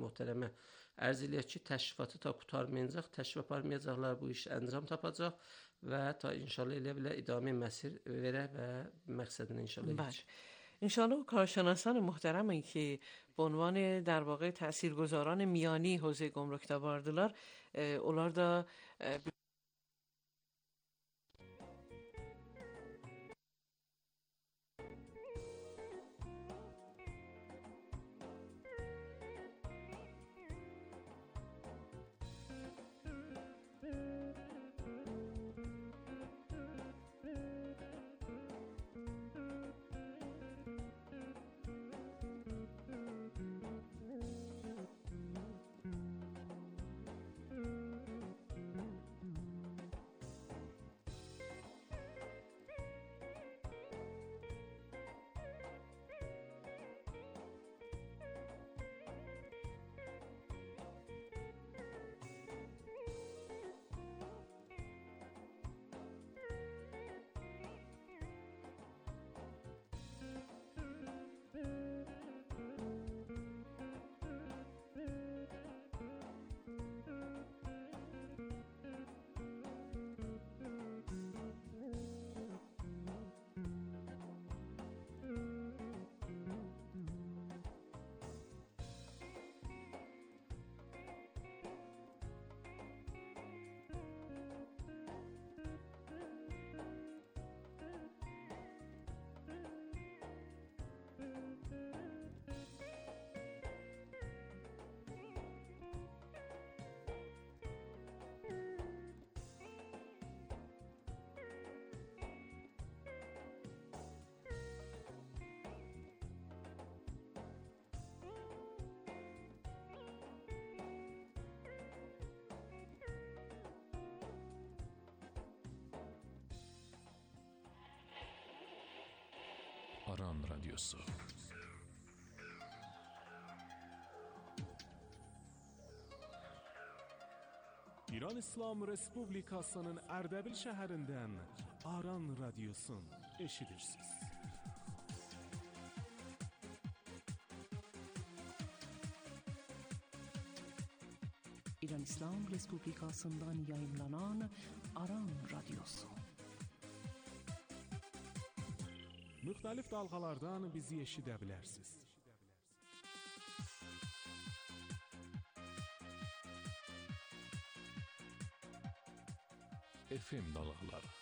möhtərəmə ərz eləyək ki, təşrifatı ta qurtarmayacaq, təşrif aparmayacaqlar, bu iş əncam tapacaq və ta inşallah elə belə idame مسیر verə və məqsədinə inşallah yetişir. انشالله کارشناسان محترمی که به عنوان در واقع تاثیرگذاران میانی حوزه گمرک تا باردılar, onlar da Aran Radyosu. İran İslam Respublikasının Ərdəbil şəhərindən Aran Radyosun eşidirsiniz. İran İslam Respublikasından yayınlanan Aran Radyosu. Müxtəlif dalğalardan bizi eşidə bilərsiniz. FM dalğaları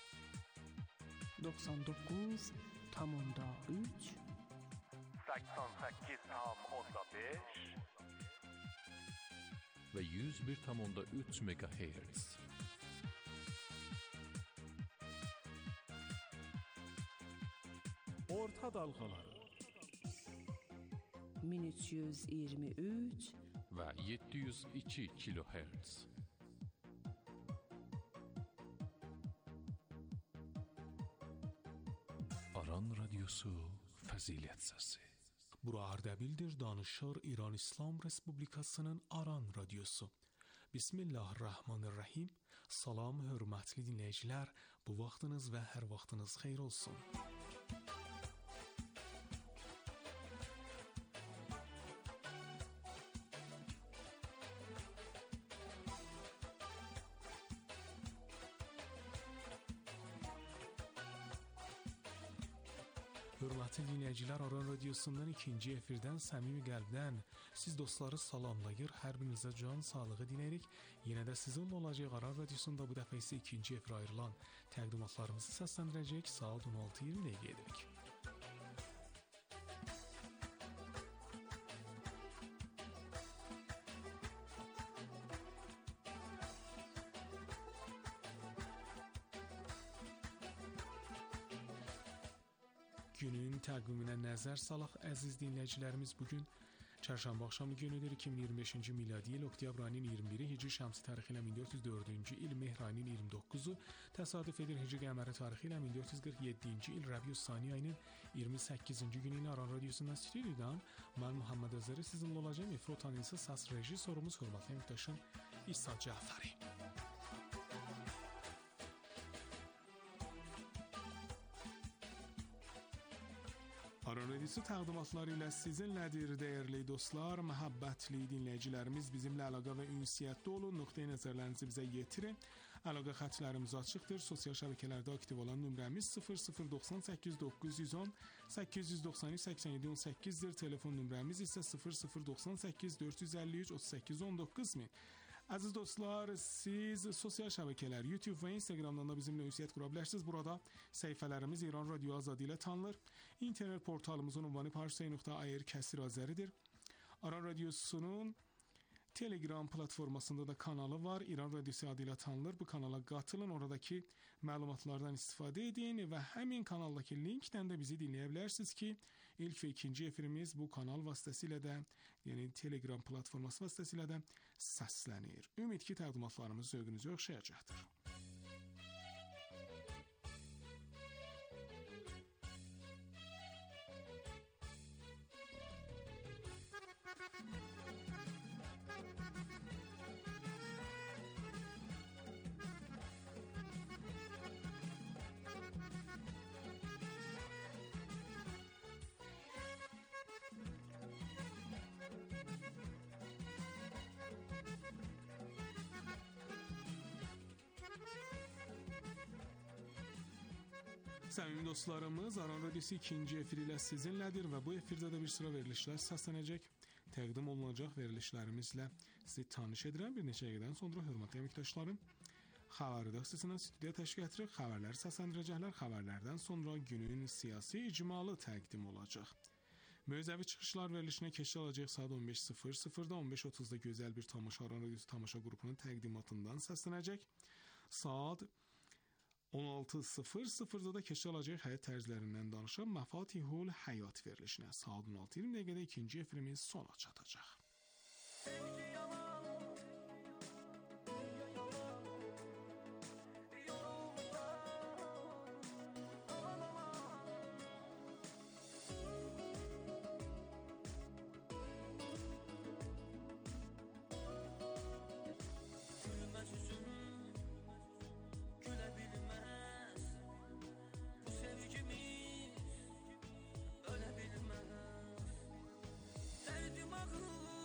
99.3 88.5 ve 101.3 MHz. Orta dalğaları 1323 ve 702 kHz. Aran Radyosu Fəzilət Səsi. Bura Ərdəbildir, danışır İran İslam Respublikasının Aran Radyosu. Bismillahirrahmanirrahim. Salam, hörmətli dinləyicilər. Bu vaxtınız və hər vaxtınız xeyir olsun. Hörmətli dinləyicilər, Aran Radyosundan ikinci efirdən səmimi qəlbdən siz dostları salamlayır, hər birinizə can sağlığı diləyirik. Yenə də sizinlə olacaq Aran Radyosunda bu dəfə isə ikinci efirə ayrılan təqdimatlarımızı səsləndirəcək. Saat 16:20 dəqiqə edirik. Günün təqviminə nəzər salaq əziz dinləyicilərimiz, bugün çərşənbə axşamı günüdür. 2025-ci miladi il oktyabr ayının 21-i, Hicri şəmsi tarixi ilə 1404-cü il, Mehr ayının 29-u təsadüf edir. Hicri qəməri tarixi ilə 1447-ci il, Rəbiü Sani ayının 28-ci günü ilə Aran Radyosundan stüdyodan mən Muhammed Azəri sizinlə olacağım. Efrotan isə səs rejissorumuz hörmətli əməkdaşım İsa Cəfəri. Aran Aran Radiosu təqdimatları ilə sizinlədir, dəyərli dostlar, məhəbbətli dinləyicilərimiz. Bizimlə əlaqə və ünsiyyətdə olun, nöqteyi nəzərlərinizi bizə yetirin. Əlaqə xətlərimiz açıqdır. Sosial şəbəkələrdə aktiv olan nömrəmiz 0098 910 893 87 18-dir. Telefon nömrəmiz isə 0098 453 38 19 min. Əziz dostlar, siz sosial şəbəkələr, YouTube və Instagramdan da bizimlə ünsiyyət qura bilərsiniz. Burada səhifələrimiz İran Radio Azadi ilə tanınır. İnternet portalımızın ünvanı parsa.ir kəsir azəridir. Aran Radiosunun Telegram platformasında da kanalı var. İran Radiosu adı ilə tanınır. Bu kanala qatılın, oradakı məlumatlardan istifadə edin və həmin kanaldakı linkdən də bizi dinləyə bilərsiniz ki, ilk və ikinci efirimiz bu kanal vasitəsilə də, yəni Telegram platforması vasitəsilə də səslənir. Ümid ki, təqdimatlarımız zövqünüzə oxşayacaqdır. Səmimi dostlarımız, Aran Radiosu ikinci efir ilə sizinlədir və bu efirdə də bir sıra verilişlər səslənəcək. Təqdim olunacaq verilişlərimizlə sizi tanış edirəm. Bir neçə dəqiqədən sonra hörmətli əməkdaşlarım, xəbəri xüsusilə studiya təşkil etdirib, xəbərləri səsləndirəcəklər. Xəbərlərdən sonra günün siyasi icmalı təqdim olacaq. Mövzəvi çıxışlar verilişinə keçid alacaq saat 15:00-da, 15:30-da gözəl bir tamaşa Aran Radiosu tamaşa qrupunun təqdimatından səslənəcək. Saat 16:00-da da keçid alacaq həyat tərzlərindən danışan Məfatihul Həyat verilişinə. Saat 16:20 dəqiqədə ikinci efirimiz sona çatacaq. Öyle bilmez. Derdim ağır.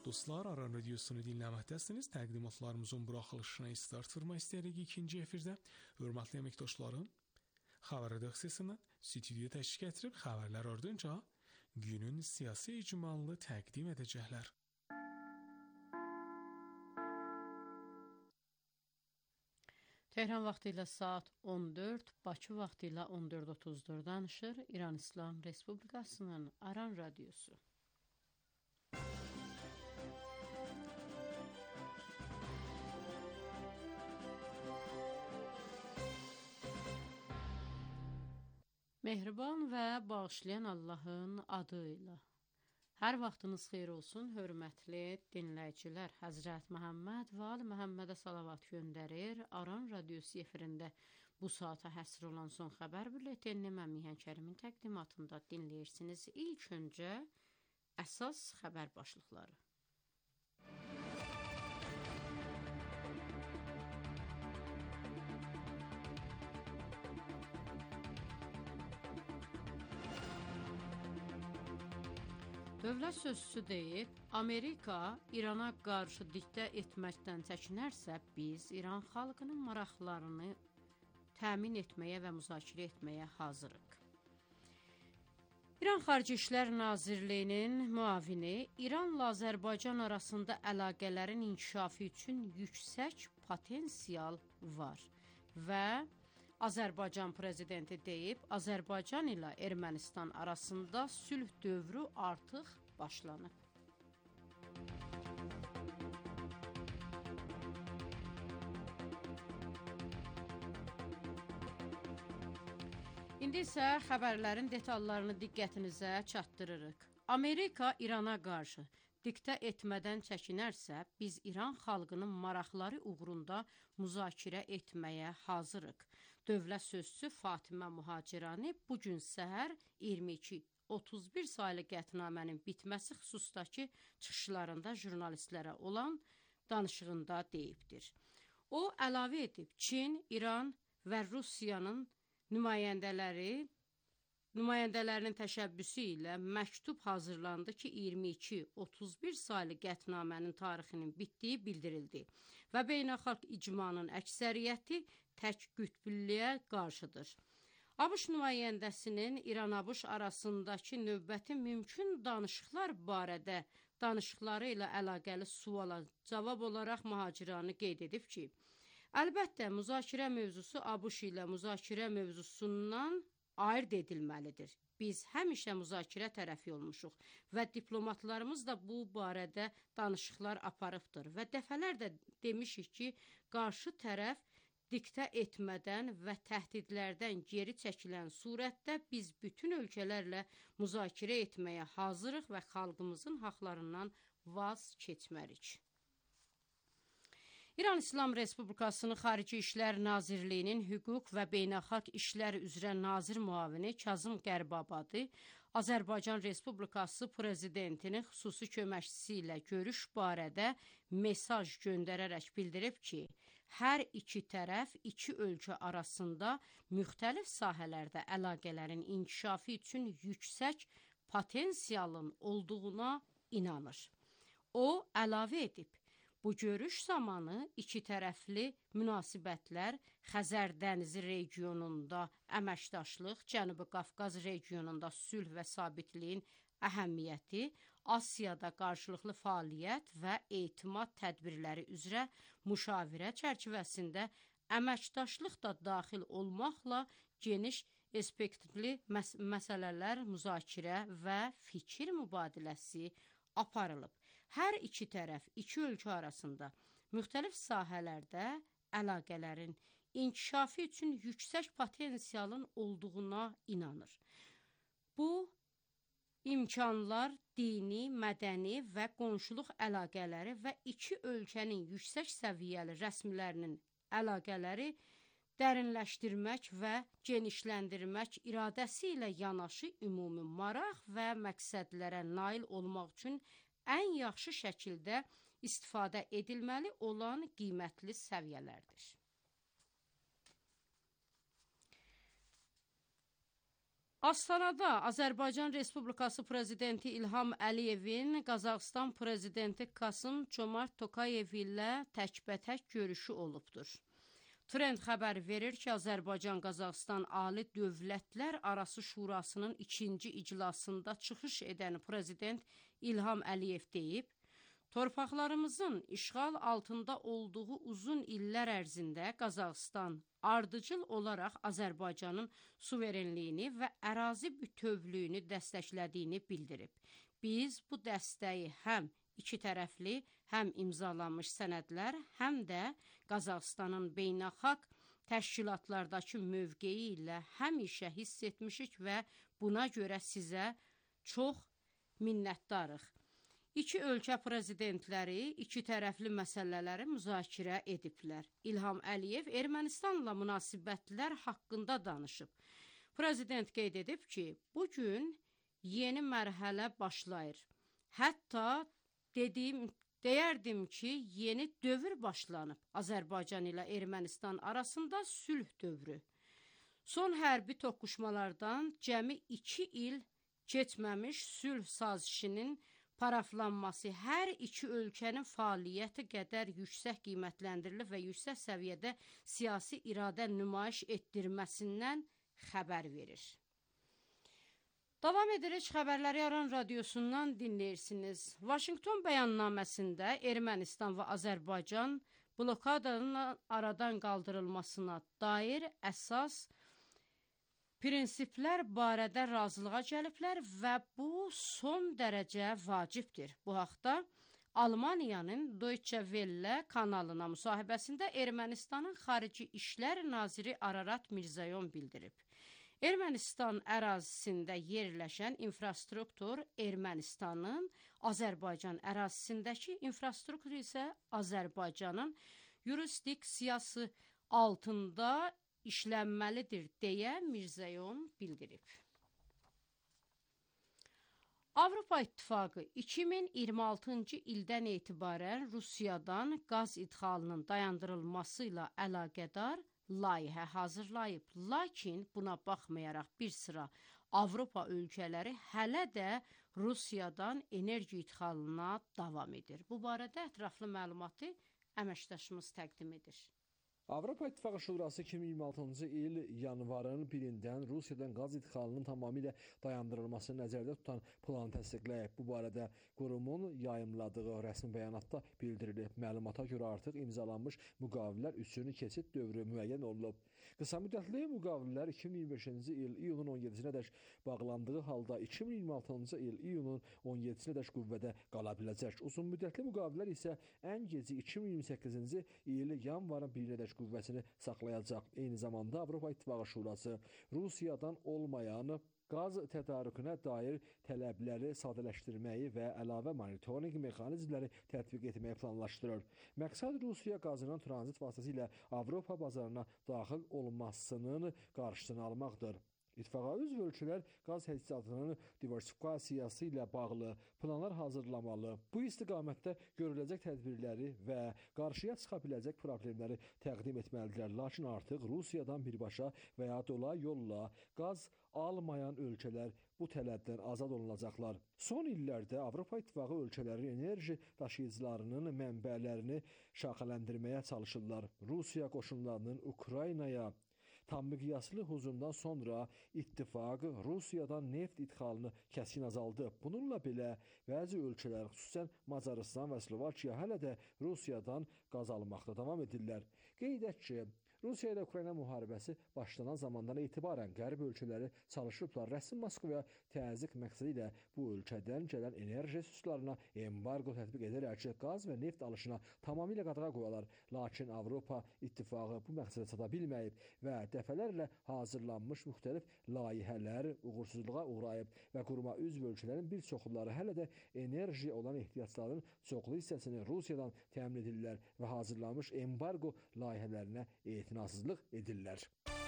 Dostlar, Aran Radiosunu dinləməkdəsiniz. Təqdimatlarımızın buraxılışına start vermək istəyirik ikinci efirdə. Hörmətli əməkdaşlarım, xəbər redaksiyasından stüdyoya təşrif gətirib xəbərlər ardınca günün siyasi icmalını təqdim edəcəklər. Tehran vaxtı ilə saat 14, Bakı vaxtı ilə 14:30 danışır İran İslam Respublikasının Aran Radiosu. Mehriban və bağışlayan Allahın adı ilə. Hər vaxtınız xeyir olsun, hörmətli dinləyicilər. Həzrət Məhəmməd və Ali Məhəmmədə salavat göndərir. Aran Radiosu efirində bu saata həsr olan son xəbər bülletenini mən Mihan Kərimin təqdimatında dinləyirsiniz. İlk öncə əsas xəbər başlıqları. Dövlət sözçüsü deyib, Amerika İrana qarşı diktə etməkdən çəkinərsə, biz İran xalqının maraqlarını təmin etməyə və müzakirə etməyə hazırıq. İran Xarici İşlər Nazirliyinin müavini İranla Azərbaycan arasında əlaqələrin inkişafı üçün yüksək potensial var və Azərbaycan prezidenti deyib, Azərbaycan ilə Ermənistan arasında sülh dövrü artıq başlanıb. İndi isə xəbərlərin detallarını diqqətinizə çatdırırıq. Amerika İrana qarşı diktə etmədən çəkinərsə, biz İran xalqının maraqları uğrunda müzakirə etməyə hazırıq. Dövlət sözçüsü Fatimə Muhacirani bugün səhər 22:31 saylı qətnamənin bitməsi xüsusdakı çıxışlarında jurnalistlərə olan danışığında deyibdir. O əlavə edib, Çin, İran və Rusiyanın nümayəndələrinin təşəbbüsü ilə məktub hazırlandı ki, 22:31 saylı qətnamənin tarixinin bitdiyi bildirildi və beynəlxalq icmanın əksəriyyəti tək qütblüyə qarşıdır. ABŞ nümayəndəsinin İran-ABŞ arasındakı növbəti mümkün danışıqlar barədə danışıqları ilə əlaqəli suala cavab olaraq Muhacirani qeyd edib ki, əlbəttə, müzakirə mövzusu ABŞ ilə müzakirə mövzusundan ayırt edilməlidir. Biz həmişə müzakirə tərəfi olmuşuq və diplomatlarımız da bu barədə danışıqlar aparıbdır və dəfələrlə demişik ki, qarşı tərəf diktə etmədən və təhdidlərdən geri çəkilən surətdə biz bütün ölkələrlə müzakirə etməyə hazırıq və xalqımızın haqlarından vaz keçmərik. İran İslam Respublikasının Xarici İşlər Nazirliyinin Hüquq və Beynəlxalq İşlər üzrə Nazir müavini Kazım Qəribabadi Azərbaycan Respublikası Prezidentinin xüsusi köməkçisi ilə görüş barədə mesaj göndərərək bildirib ki, hər iki tərəf iki ölkə arasında müxtəlif sahələrdə əlaqələrin inkişafı üçün yüksək potensialın olduğuna inanır. O əlavə edib, bu görüş zamanı iki tərəfli münasibətlər Xəzər dənizi regionunda əməkdaşlıq, Cənubi Qafqaz regionunda sülh və sabitliyin əhəmiyyəti, Asiyada qarşılıqlı fəaliyyət və etimad tədbirləri üzrə müşavirə çərçivəsində əməkdaşlıq da daxil olmaqla geniş spektrli məsələlər müzakirə və fikir mübadiləsi aparılıb. Hər iki tərəf, iki ölkə arasında müxtəlif sahələrdə əlaqələrin inkişafı üçün yüksək potensialın olduğuna inanır. Bu imkanlar dini, mədəni və qonşuluq əlaqələri və iki ölkənin yüksək səviyyəli rəsmilərinin əlaqələri dərinləşdirmək və genişləndirmək iradəsi ilə yanaşı ümumi maraq və məqsədlərə nail olmaq üçün ən yaxşı şəkildə istifadə edilməli olan qiymətli səviyyələrdir. Astanada Azərbaycan Respublikası Prezidenti İlham Əliyevin Qazaxıstan Prezidenti Kasım-Comart Tokayev ilə təkbətək görüşü olubdur. Trend xəbər verir ki, Azərbaycan-Qazaxıstan Ali Dövlətlər Arası Şurasının 2-ci iclasında çıxış edən Prezident İlham Əliyev deyib, torpaqlarımızın işğal altında olduğu uzun illər ərzində Qazaxıstan ardıcıl olaraq Azərbaycanın suverenliyini və ərazi bütövlüyünü dəstəklədiyini bildirib. Biz bu dəstəyi həm iki tərəfli, həm imzalanmış sənədlər, həm də Qazaxıstanın beynəlxalq təşkilatlardakı mövqeyi ilə həmişə hiss etmişik və buna görə sizə çox minnətdarıq. İki ölkə prezidentləri iki tərəfli məsələləri müzakirə ediblər. İlham Əliyev Ermənistanla münasibətlər haqqında danışıb. Prezident qeyd edib ki, bugün yeni mərhələ başlayır. Hətta deyərdim ki, yeni dövr başlanıb. Azərbaycan ilə Ermənistan arasında sülh dövrü. Son hərbi toqquşmalardan cəmi 2 il keçməmiş sülh sazişinin paraflanması hər iki ölkənin fəaliyyəti qədər yüksək qiymətləndirilir və yüksək səviyyədə siyasi iradə nümayiş etdirməsindən xəbər verir. Davam edirik, xəbərləri Aran radiosundan dinləyirsiniz. Vaşinqton bəyannaməsində Ermənistan və Azərbaycan blokadanın aradan qaldırılmasına dair əsas prinsiplər barədə razılığa gəliblər və bu son dərəcə vacibdir. Bu haqda Almaniyanın Deutsche Welle kanalına müsahibəsində Ermənistanın Xarici İşlər Naziri Ararat Mirzoyan bildirib. Ermənistan ərazisində yerləşən infrastruktur Ermənistanın, Azərbaycan ərazisindəki infrastruktur isə Azərbaycanın yurisdiksiyası altında işlənməlidir, deyə Mirzoyan bildirib. Avropa İttifaqı 2026-cı ildən etibarən Rusiyadan qaz idxalının dayandırılması ilə əlaqədar layihə hazırlayıb. Lakin buna baxmayaraq bir sıra Avropa ölkələri hələ də Rusiyadan enerji idxalına davam edir. Bu barədə ətraflı məlumatı əməkdaşımız təqdim edir. Avropa İttifaqı Şurası 2026-cı il yanvarın 1-dən Rusiyadan qaz idxalının tamamilə dayandırılmasını nəzərdə tutan planı təsdiqləyib. Bu barədə qurumun yayımladığı rəsmi bəyanatda bildirilib. Məlumata görə artıq imzalanmış müqavilələr üçün keçid dövrü müəyyən olunub. Qısa müddətli müqavilələr 2025-ci il iyunun 17-sinədək bağlandığı halda 2026-cı il iyunun 17-sinədək qüvvədə qala biləcək. Uzun müddətli müqavilələr isə ən gecə 2028-ci il yanvarın 1-ədək qüvvəsini saxlayacaq. Eyni zamanda Avropa İttifaqı Şurası Rusiyadan olmayan qaz tədarükünə dair tələbləri sadələşdirməyi və əlavə monitorinq mexanizmləri tətbiq etməyi planlaşdırır. Məqsəd Rusiya qazının tranzit vasitəsilə Avropa bazarına daxil olmasının qarşısını almaqdır. İttifaqa üzv ölkələr qaz həssasiyatının diversifikasiyası ilə bağlı planlar hazırlamalı. Bu istiqamətdə görüləcək tədbirləri və qarşıya çıxa biləcək problemləri təqdim etməlidirlər. Lakin artıq Rusiyadan birbaşa və ya dolayı yolla qaz almayan ölkələr bu tələbdən azad olunacaqlar. Son illərdə Avropa İttifaqı ölkələri enerji daşıyıcılarının mənbələrini şaxələndirməyə çalışırlar. Rusiya qoşunlarının Ukraynaya tam miqyaslı hücumdan sonra ittifaq Rusiyadan neft idxalını kəskin azaldıb. Bununla belə bəzi ölkələr, xüsusən Macarıstan və Slovakiya hələ də Rusiyadan qaz almaqda davam edirlər. Qeyd edək ki, Rusiya ilə Ukrayna müharibəsi başlanan zamandan etibarən qərb ölkələri çalışıblar rəsmi Moskvaya təzyiq məqsədi ilə bu ölkədən gələn enerji resurslarına embargo tətbiq edərək qaz və neft alışına tamamilə qadağa qoyarlar. Lakin Avropa İttifaqı bu məqsədə çata bilməyib və dəfələrlə hazırlanmış müxtəlif layihələr uğursuzluğa uğrayıb və quruma üzv ölkələrin bir çoxları hələ də enerji olan ehtiyaclarının çoxlu hissəsini Rusiyadan təmin edirlər və hazırlanmış embargo layihələrinə etinasızlıq edirlər.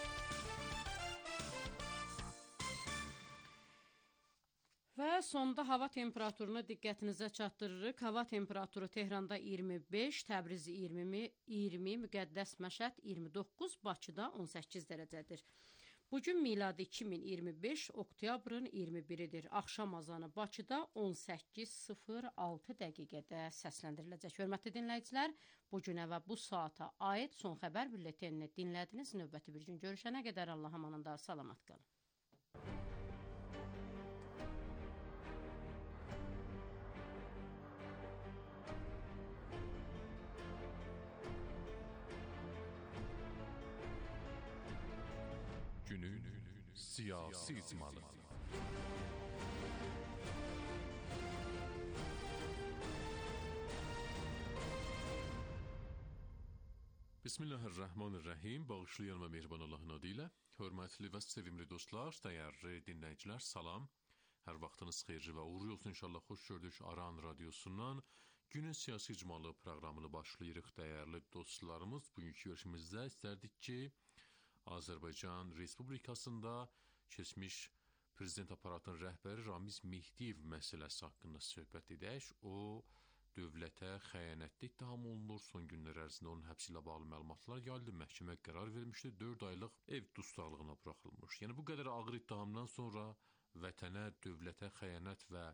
Və sonda hava temperaturunu diqqətinizə çatdırırıq. Hava temperaturu Tehranda 25, Təbriz 20, Müqəddəs Məşəd 29, Bakıda 18 dərəcədir. Bugün miladi 2025 oktyabrın 21-idir. Axşam azanı Bakıda 18:06 dəqiqədə səsləndiriləcək. Hörmətli dinləyicilər, bu günə və bu saata aid son xəbər bülletenini dinlədiniz. Növbəti bir gün görüşənə qədər Allah amanında salamat qalın. Günün siyasi icmalı. Bismillahirrahmanirrahim. Bağışlayan və mehriban Allahın adı ilə. Hörmətli və sevimli dostlar, dəyərli dinləyicilər, salam. Hər vaxtınız xeyirli və uğurlu olsun inşallah. Xoş gördük Aran radiosundan. Günün siyasi icmalı proqramını başlayırıq dəyərli dostlarımız. Bugünkü görüşümüzdə istərdik ki, Azərbaycan Respublikasında keçmiş prezident aparatının rəhbəri Ramiz Mehdiyev məsələsi haqqında söhbət edək. O, dövlətə xəyanətli ittiham olunur. Son günlər ərzində onun həbsi ilə bağlı məlumatlar gəldi. Məhkəmə qərar vermişdi. 4 aylıq ev dustaqlığına buraxılmış. Yəni bu qədər ağır ittihamdan sonra vətənə, dövlətə xəyanət və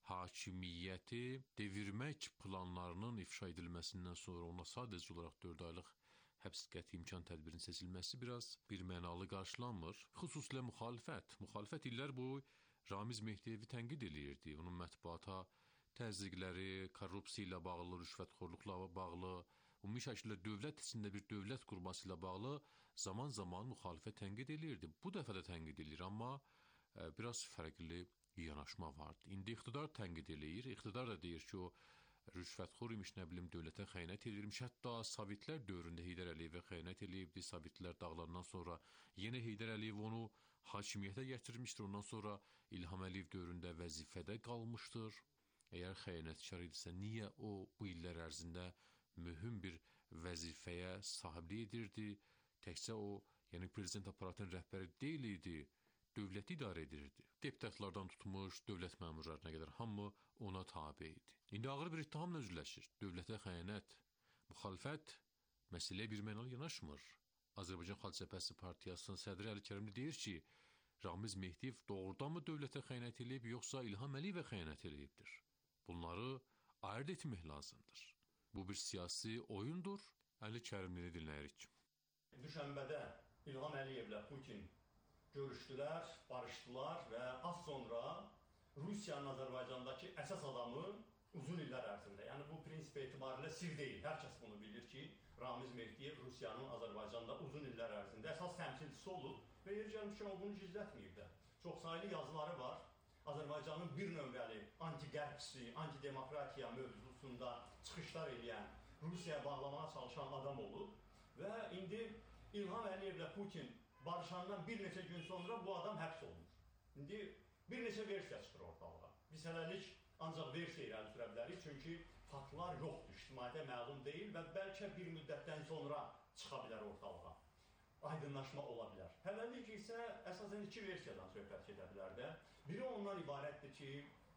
hakimiyyəti devirmək planlarının ifşa edilməsindən sonra ona sadəcə olaraq 4 aylıq həbs qəti imkan tədbirinin seçilməsi biraz birmənalı qarşılanmır. Xüsusilə müxalifət. Müxalifət illər boyu Ramiz Mehdiyevi tənqid edirdi. Onun mətbuata təzyiqləri, korrupsiya ilə bağlı, rüşvətxorluqla bağlı, ümumi şəkildə dövlət içində bir dövlət qurması ilə bağlı zaman-zaman müxalifət tənqid edirdi. Bu dəfə də tənqid edir, amma biraz fərqli yanaşma vardı. İndi iqtidar tənqid edir. İqtidar da deyir ki, o rüşvətxor imiş, nə bilim, dövlətə xəyanət edirmiş. Hətta Sovetlər dövründə Heydər Əliyevə xəyanət edibdi. Sovetlər dağılandan sonra yenə Heydər Əliyev onu hakimiyyətə gətirmişdir. Ondan sonra İlham Əliyev dövründə vəzifədə qalmışdır. Əgər xəyanətkar idisə, niyə o bu illər ərzində mühüm bir vəzifəyə sahiblik edirdi? Təkcə o, yəni prezident aparatının rəhbəri deyil idi, dövləti idarə edirdi. Deputatlardan tutmuş, dövlət məmurlarına qədər hamı ona tabe idi. İndi ağır bir ittihamla üzləşir. Dövlətə xəyanət. Müxalifət məsələyə birmənalı yanaşmır. Azərbaycan Xalq Cəbhəsi Partiyasının sədri Əli Kərimli deyir ki, Ramiz Mehdiyev doğrudan mı dövlətə xəyanət edib, yoxsa İlham Əliyevə xəyanət edibdir? Bunları ayırt etmək lazımdır. Bu bir siyasi oyundur. Əli Kərimlini dinləyirik. Düşənbədə İlham Əliyevlə Putin görüşdülər, barışdılar və az sonra Rusiyanın Azərbaycandakı əsas adamı uzun illər ərzində, yəni bu prinsip etibarilə sir deyil, hər kəs bunu bilir ki, Ramiz Mehdiyev Rusiyanın Azərbaycanda uzun illər ərzində əsas təmsilçisi olub və yer gəlmişkən o bunu gizlətməyib də. Çoxsaylı yazıları var. Azərbaycanın bir nömrəli anti-qərbçisi, anti-demokratiya mövzusunda çıxışlar edən, Rusiyaya bağlamağa çalışan adam olub və indi İlham Əliyevlə Putin barışandan bir neçə gün sonra bu adam həbs olunur. İndi bir neçə versiya çıxır ortalığa. Biz hələlik ancaq versiya irəli sürə bilərik, çünki faktlar yoxdur, ictimaiyyətə məlum deyil və bəlkə bir müddətdən sonra çıxa bilər ortalığa. Aydınlaşma ola bilər. Hələlik isə əsasən iki versiyadan söhbət gedə bilər də. Biri ondan ibarətdir ki,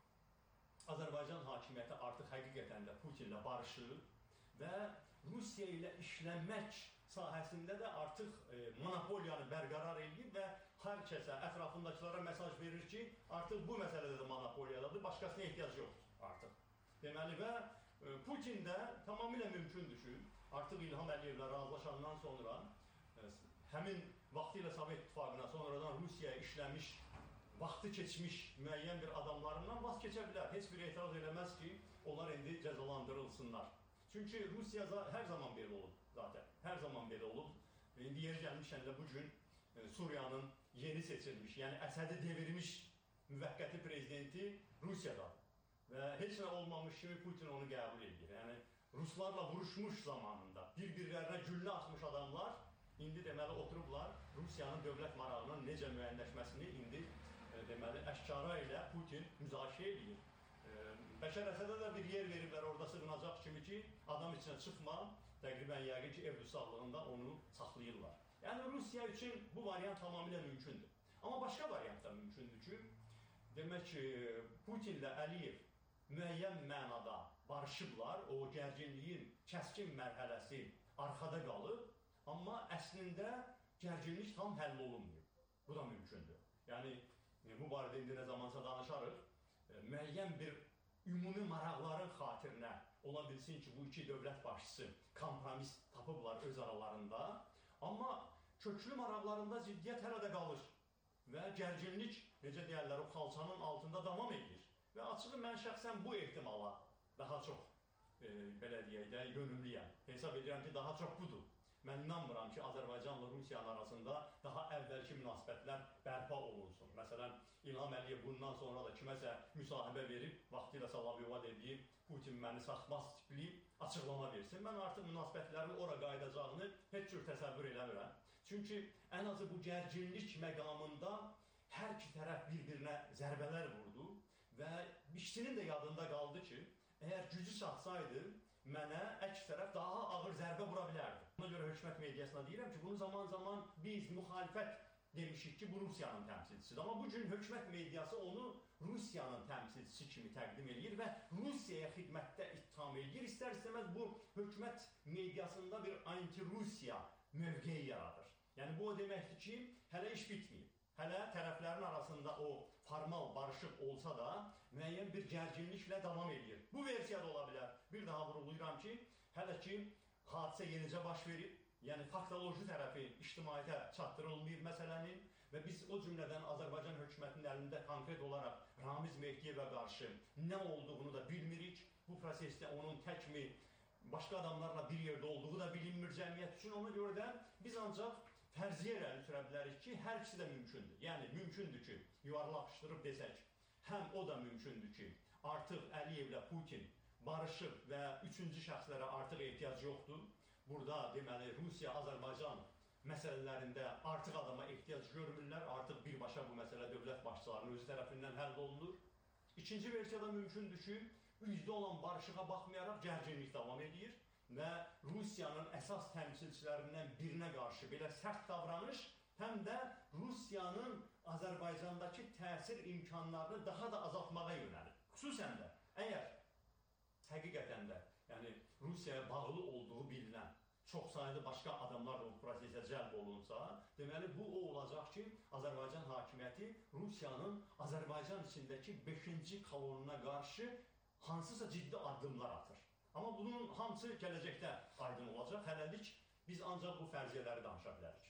Azərbaycan hakimiyyəti artıq həqiqətən də Putinlə barışır və Rusiya ilə işlənmək sahəsində də artıq monopoliyanı bərqərar edib və hər kəsə, ətrafındakılara mesaj verir ki, artıq bu məsələdə də monopoliyadadır, başqasına ehtiyac yoxdur artıq. Deməli və Putin də tamamilə mümkündür ki, artıq İlham Əliyevlə razılaşandan sonra həmin vaxtilə Sovet İttifaqına, sonradan Rusiyaya işləmiş, vaxtı keçmiş müəyyən bir adamlarından vaz keçə bilər. Heç bir etiraz eləməz ki, onlar indi cəzalandırılsınlar. Çünki Rusiya hər zaman belə olub zaten. Hər zaman belə olub. İndi yer gəlmişən də bugün Suriyanın yeni seçilmiş, yəni Əsədi devirmiş müvəqqəti prezidenti Rusiyadan. Və heç nə olmamış kimi Putin onu qəbul edir. Yəni Ruslarla vuruşmuş zamanında bir-birlərinə güllə atmış adamlar indi deməli oturublar Rusiyanın dövlət marağının necə müəyyənləşməsini indi deməli əşkara ilə Putin müzakirə edir. Bəşər Əsədə də bir yer veriblər orada sığınacaq kimi ki, adam içinə çıxma, təqribən yəqin ki, ev dustaqlığında onu saxlayırlar. Yəni Rusiya üçün bu variant tamamilə mümkündür. Amma başqa variant da mümkündür ki, demək ki, Putinlə Əliyev müəyyən mənada barışıblar, o gərginliyin kəskin mərhələsi arxada qalıb, amma əslində gərginlik tam həll olunmuyor. Bu da mümkündür. Yəni bu barədə indi nə zamansa danışarıq. Müəyyən bir ümumi maraqların xatirinə ola bilsin ki, bu iki dövlət başçısı kompromis tapıblar öz aralarında. Amma köklü maraqlarında ziddiyyət hələ də qalır və gərginlik, necə deyərlər, o xalçanın altında davam edir. Və açığı mən şəxsən bu ehtimala daha çox, belə deyək də, yönümlüyəm. Hesab edirəm ki, daha çox budur. Mən inanmıram ki, Azərbaycanla Rusiyanın arasında daha əvvəlki münasibətlər bərpa olunsun. Məsələn, İlham Əliyev bundan sonra da kiməsə müsahibə verib, vaxtilə Salavyova dediyi Putin məni saxmaz tipli açıqlama versin. Mən artıq münasibətlərin ora qayıdacağını heç cür təsəvvür eləmirəm. Çünki ən azı bu gərginlik məqamında hər iki tərəf bir-birinə zərbələr vurdu və ikisinin də yadında qaldı ki, əgər gücü çatsaydı, mənə əks tərəf daha ağır zərbə vura bilərdi. Buna görə hökumət mediasına deyirəm ki, bunu zaman-zaman biz müxalifət demişik ki, bu Rusiyanın təmsilçisidir. Amma bugün hökumət mediası onu Rusiyanın təmsilçisi kimi təqdim edir və Rusiyaya xidmətdə ittiham edir. İstər-istəməz bu hökumət mediasında bir anti-Rusiya mövqeyi yaradır. Yəni bu o deməkdir ki, hələ iş bitməyib. Hələ tərəflərin arasında o formal barışıq olsa da müəyyən bir gərginliklə davam edir. Bu versiya da ola bilər. Bir daha vurğulayıram ki, hələ ki hadisə yenicə baş verib, yəni faktoloji tərəfi ictimaiyyətə çatdırılmayıb məsələnin və biz o cümlədən Azərbaycan hökumətinin əlində konkret olaraq Ramiz Mehdiyevə qarşı nə olduğunu da bilmirik. Bu prosesdə onun təkmi başqa adamlarla bir yerdə olduğu da bilinmir cəmiyyət üçün. Ona görə də biz ancaq fərziyyə irəli sürə bilərik ki, hər ikisi də mümkündür. Yəni, mümkündür ki, yuvarlaqışdırıb desək, həm o da mümkündür ki, artıq Əliyevlə Putin barışıb və üçüncü şəxslərə artıq ehtiyac yoxdur. Burada, deməli, Rusiya-Azərbaycan məsələlərində artıq adama ehtiyac görmürlər, artıq birbaşa bu məsələ dövlət başçılarının özü tərəfindən həll olunur. İkinci versiyada mümkündür ki, üzdə olan barışığa baxmayaraq gərginlik davam edir və Rusiyanın əsas təmsilçilərindən birinə qarşı belə sərt davranış həm də Rusiyanın Azərbaycandakı təsir imkanlarını daha da azaltmağa yönəlir. Xüsusən də, əgər həqiqətən də, yəni Rusiyaya bağlı olduğu bilinən çox sayıda başqa adamlar da bu prosesə cəlb olunsa, deməli bu o olacaq ki, Azərbaycan hakimiyyəti Rusiyanın Azərbaycan içindəki 5-ci kolonuna qarşı hansısa ciddi addımlar atır. Amma bunun hamısı gələcəkdə aydın olacaq. Hələlik biz ancaq bu fərziyyələri danışa bilərik.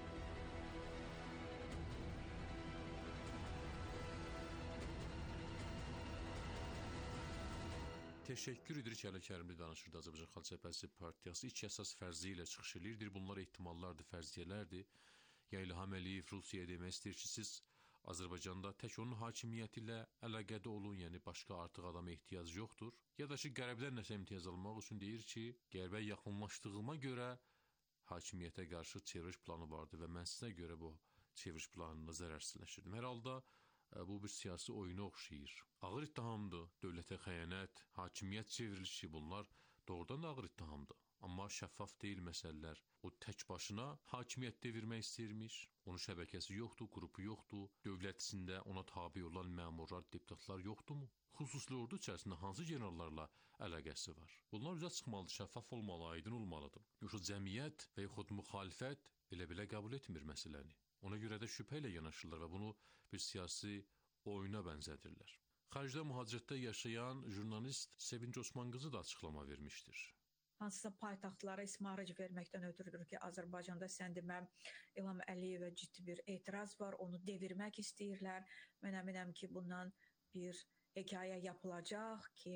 Təşəkkür edirik Əli Kərimli danışırdı. Azərbaycan Xalq Cəbhəsi Partiyası iki əsas fərziyyə ilə çıxış edirdir. Bunlar ehtimallardır, fərziyyələrdir. Ya İlham Əliyev Rusiyaya demək istəyir ki, siz Azərbaycanda tək onun hakimiyyəti ilə əlaqədə olun, yəni başqa artıq adama ehtiyac yoxdur. Ya da ki, Qərbdən nəsə imtiyaz almaq üçün deyir ki, Qərbə yaxınlaşdığıma görə hakimiyyətə qarşı çevriliş planı vardı və mən sizə görə bu çevriliş planını zərərsizləşdirdim. Hər halda bu bir siyasi oyuna oxşayır. Ağır ittihamdır, dövlətə xəyanət, hakimiyyət çevrilişi, bunlar doğrudan da ağır ittihamdır. Amma şəffaf deyil məsələlər. O tək başına hakimiyyət devirmək istəyirmiş, onun şəbəkəsi yoxdur, qrupu yoxdur, dövlət içində ona tabi olan məmurlar, deputatlar yoxdurmu? Xüsusi ordu içərisində hansı generallarla əlaqəsi var? Bunlar üzə çıxmalıdır, şəffaf olmalı, aydın olmalıdır. Yoxsa cəmiyyət və yaxud müxalifət elə-belə qəbul etmir məsələni. Ona görə də şübhə ilə yanaşırlar və bunu bir siyasi oyuna bənzədirlər. Xaricdə mühacirətdə yaşayan jurnalist Sevinc Osmanqızı da açıqlama vermişdir. Hansısa paytaxtlara ismarıc verməkdən ötürüdür ki, Azərbaycanda sən demə İlham Əliyevə ciddi bir etiraz var, onu devirmək istəyirlər. Mən əminəm ki, bundan bir hekayə yapılacaq ki,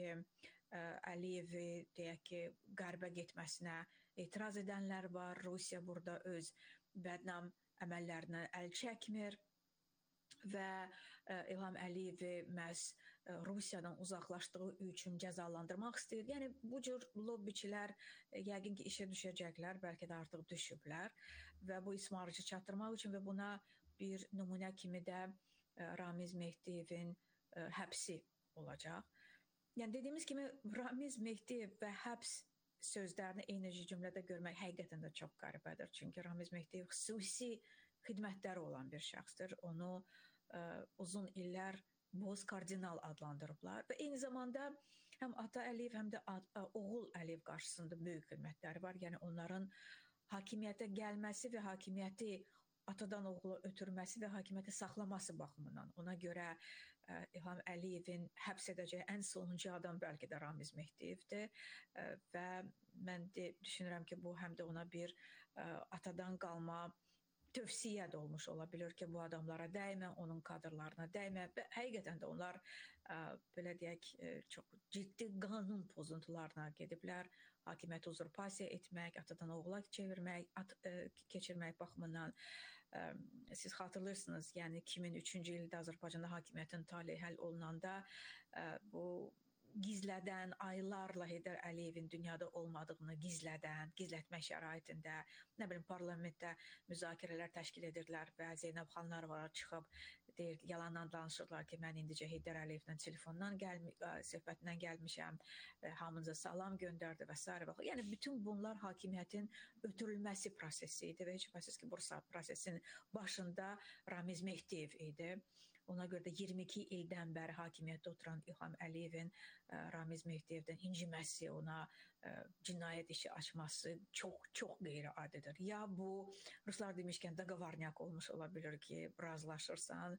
Əliyevi deyək ki, qərbə getməsinə etiraz edənlər var. Rusiya burada öz bədnam əməllərinə əl çəkmir və İlham Əliyevi məhz Rusiyadan uzaqlaşdığı üçün cəzalandırmaq istəyir. Yəni, bu cür lobbiçilər yəqin ki, işə düşəcəklər, bəlkə də artıq düşüblər və bu ismarıcı çatdırmaq üçün və buna bir nümunə kimi də Ramiz Mehdiyevin həbsi olacaq. Yəni, dediyimiz kimi, Ramiz Mehdiyev və həbs sözlərini eyni cümlədə görmək həqiqətən də çox qəribədir. Çünki Ramiz Mehdiyev xüsusi xidmətləri olan bir şəxsdir. Onu uzun illər Boz kardinal adlandırıblar və eyni zamanda həm ata Əliyev, həm də oğul Əliyev qarşısında böyük xidmətləri var. Yəni onların hakimiyyətə gəlməsi və hakimiyyəti atadan oğula ötürməsi və hakimiyyəti saxlaması baxımından. Ona görə İlham Əliyevin həbs edəcəyi ən sonuncu adam bəlkə də Ramiz Mehdiyevdir və mən düşünürəm ki, bu həm də ona bir atadan qalma tövsiyə də olmuş ola bilər ki, bu adamlara dəymə, onun kadrlarına dəymə. Həqiqətən də onlar belə deyək, çox ciddi qanun pozuntularına gediblər. Hakimiyyəti uzurpasiya etmək, atadan oğula keçirmək baxımından. Siz xatırlayırsınız, yəni 2003-cü ildə Azərbaycanda hakimiyyətin taleyi həll olunanda bu gizlədən, aylarla Heydər Əliyevin dünyada olmadığını gizlətmək şəraitində, nə bilim, parlamentdə müzakirələr təşkil edirdilər və Zeynəb xanlar var, çıxıb deyir, yalandan danışırlar ki, mən indicə Heydər Əliyevdən telefondan söhbətindən gəlmişəm, hamınıza salam göndərdi və s. Yəni, bütün bunlar hakimiyyətin ötürülməsi prosesi idi və heç şübhəsiz ki, bu prosesin başında Ramiz Mehdiyev idi. Ona görə də 22 ildən bəri hakimiyyətdə oturan İlham Əliyevin Ramiz Mehdiyevdən inciməsi, ona cinayət işi açması çox qeyri-adidir. Ya bu, ruslar demişkən daqavarnyak olmuş ola bilir ki, razılaşırsan,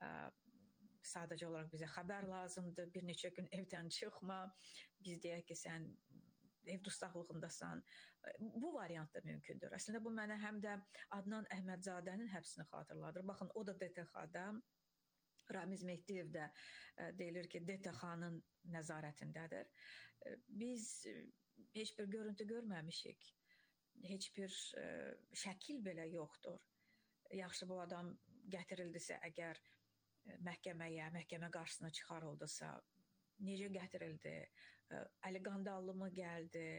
sadəcə olaraq bizə xəbər lazımdır, bir neçə gün evdən çıxma, biz deyək ki, sən ev dustaqlığındasan. Bu variant da mümkündür. Əslində bu mənə həm də Adnan Əhmədzadənin həbsini xatırladır. Baxın, o da DTX-da, Ramiz Mehdiyev də deyilir ki, DTX-nın nəzarətindədir. Biz heç bir görüntü görməmişik. Heç bir şəkil belə yoxdur. Yaxşı, bu adam gətirildisə əgər məhkəmə qarşısına çıxarıldısa, necə gətirildi? Əli Qandallı mı gəldi?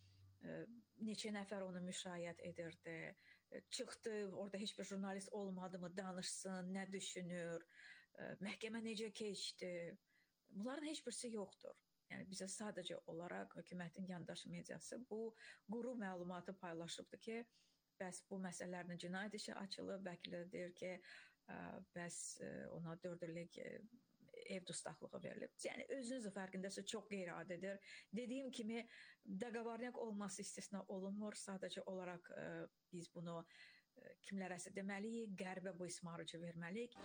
Neçə nəfər onu müşayiət edirdi? Çıxdı, orada heç bir jurnalist olmadı mı, danışsın, nə düşünür? Məhkəmə necə keçdi? Bunların heç birisi yoxdur. Yəni bizə sadəcə olaraq hökumətin yandaş mediası bu quru məlumatı paylaşıbdı ki, bəs bu məsələlərlə cinayət işi açılıb, vəkillər deyir ki, bəs ona 4 illik ev dustaqlığı verilib. Yəni özünüz fərqindəsiz, çox qeyri-adidir. Dediyim kimi, daqavarnyak olması istisna olunmur. Sadəcə olaraq biz bunu kimlərəsə deməliyik, qərbə bu ismarıcı verməliyik.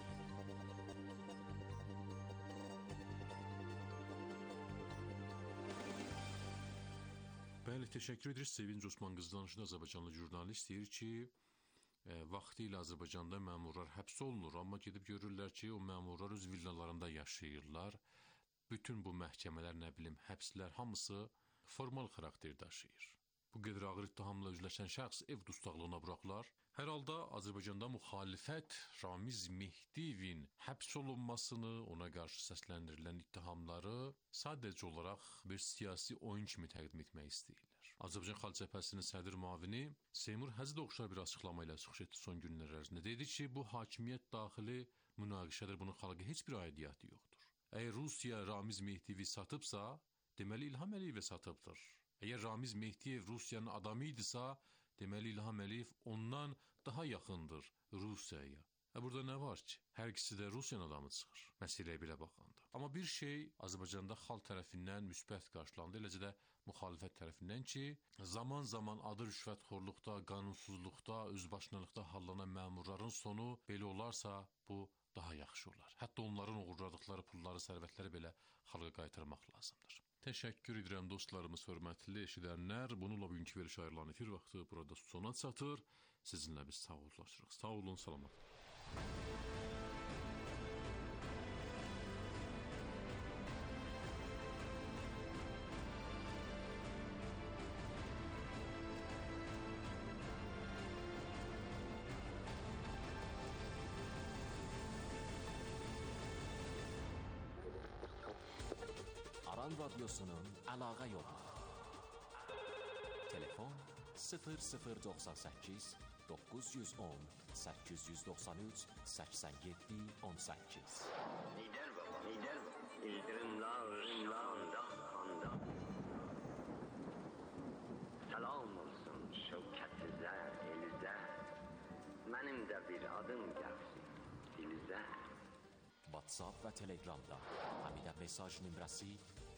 Bəli, təşəkkür edirik. Sevinc Osman Qızdanışlı Azərbaycanlı jurnalist deyir ki, vaxtilə Azərbaycanda məmurlar həbs olunur, amma gedib görürlər ki, o məmurlar öz villalarında yaşayırlar. Bütün bu məhkəmələr, nə bilim, həbslər hamısı formal xarakter daşıyır. Bu qədər ağır ittihamla üzləşən şəxs ev dustaqlığına buraxılar. Hər halda Azərbaycanda müxalifət Ramiz Mehdiyevin həbs olunmasını, ona qarşı səsləndirilən ittihamları sadəcə olaraq bir siyasi oyun kimi təqdim etmək istəyirlər. Azərbaycan Xalq Cəbhəsinin sədr müavini Seymur Həzid oxşar bir açıqlama ilə çıxış etdi son günlər ərzində. Dedi ki, bu hakimiyyət daxili münaqişədir, bunun xalqa heç bir aidiyyatı yoxdur. Əgər Rusiya Ramiz Mehdiyevi satıbsa, deməli İlham Əliyevə satıbdır. Əgər Ramiz Mehdiyev Rusiyanın adamı idisə, deməli İlham Əliyev ondan daha yaxındır Rusiyaya. Burada nə var ki? Hər ikisi də Rusiyanın adamı çıxır, məsələyə belə baxanda. Amma bir şey Azərbaycanda xalq tərəfindən müsbət qarşılandı, eləcə də müxalifət tərəfindən ki, zaman-zaman adı rüşvətxorluqda, qanunsuzluqda, özbaşınalıqda hallanan məmurların sonu belə olarsa, bu daha yaxşı olar. Hətta onların uğurladıqları pulları, sərvətləri belə xalqa qaytarmaq lazımdır. Təşəkkür edirəm dostlarımız, hörmətli eşidənlər. Bununla bugünkü veriş ayrılan efir vaxtı burada sona çatır. Sizinlə biz sağollaşırıq. Sağ olun, salamat. Aran Radyosu'nun əlaqə yolu. Telefon 0098 910 893 87 18. Lider baba, lider baba. İldırımlarında handa. Salam olsun şevkətizə, elizə. Mənim də bir adım gəlsin, dilizə. WhatsApp və Telegramda həmidə mesaj nömrəsi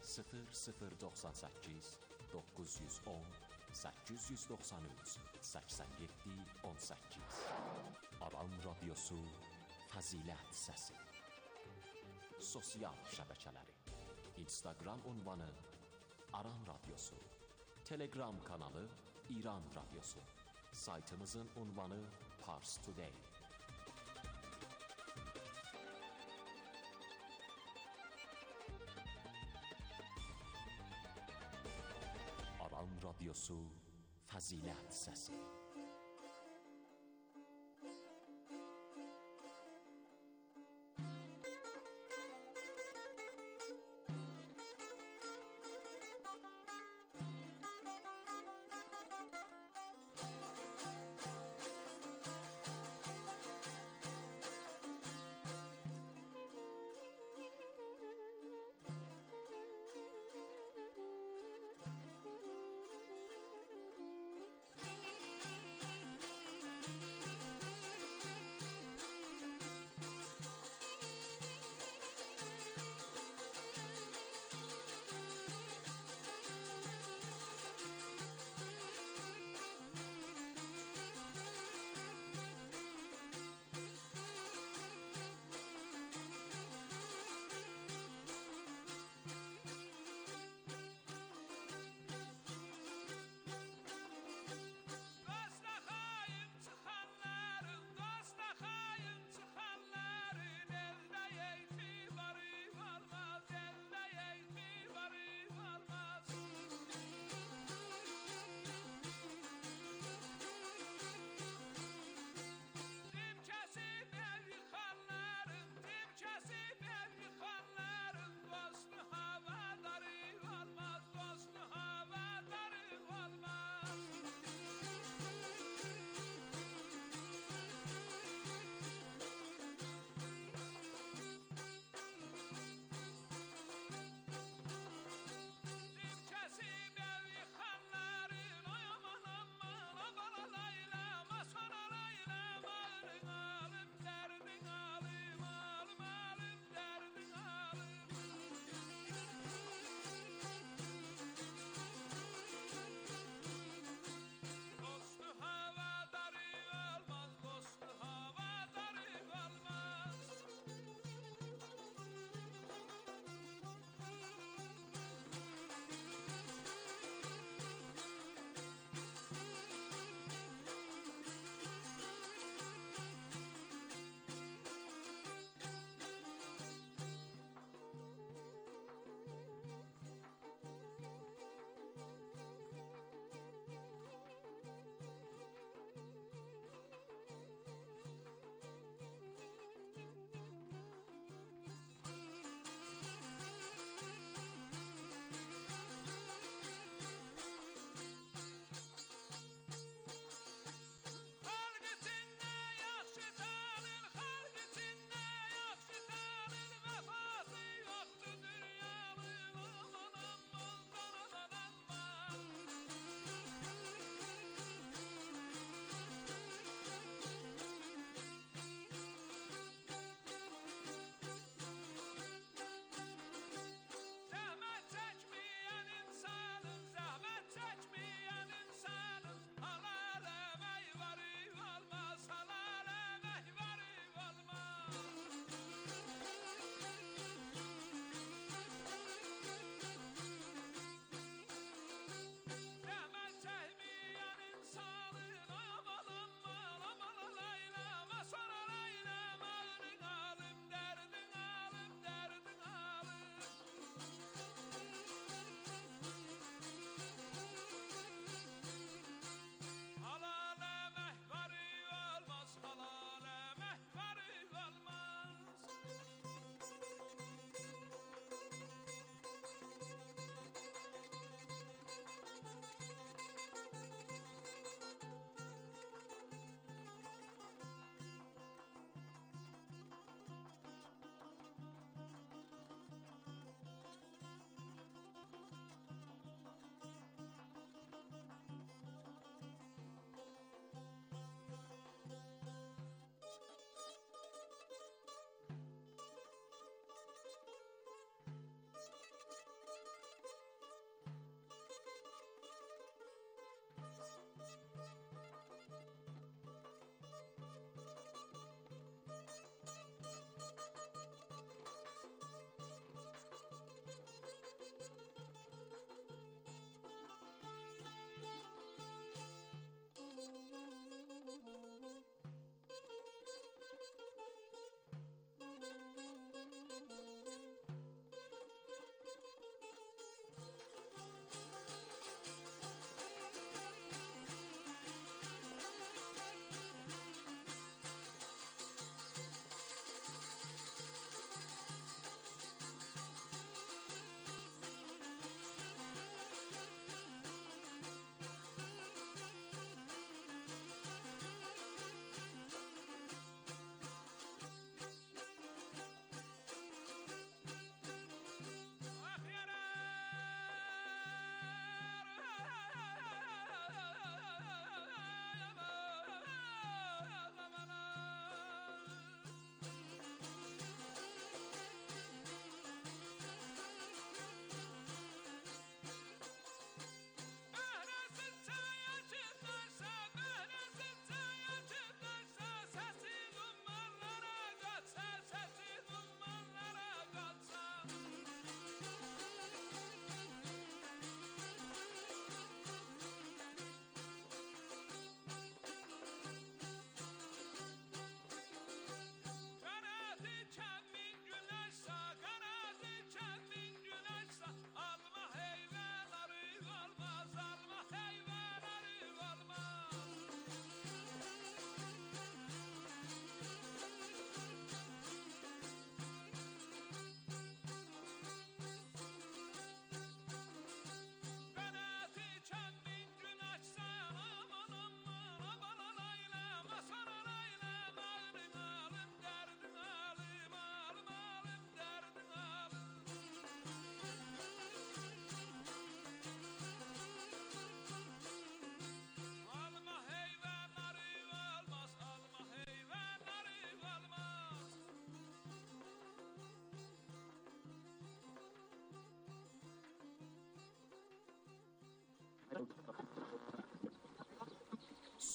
0098 910 893 87 18. Aran Radyosu Fəzilət Səsi. Sosial şəbəkələri: Instagram ünvanı Aran Radyosu, Telegram kanalı İran Radyosu, saytımızın ünvanı Pars Today. Aran Radyosu Fəzilət Səsi.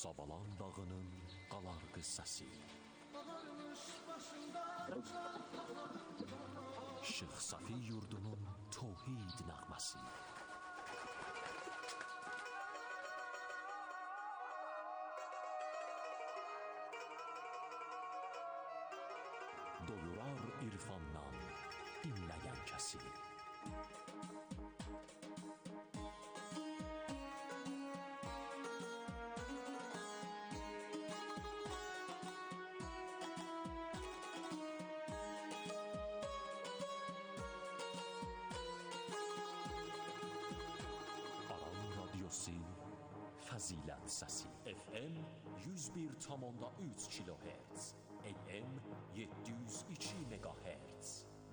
Sabalan dağının qalar qıssası. Şeyx Safi yurdunun tövhid nəğməsi. Doyurar irfandan dinləyən kəsi. Fəzilət səsi. FM 101,3 kHz, AM 702 MHz.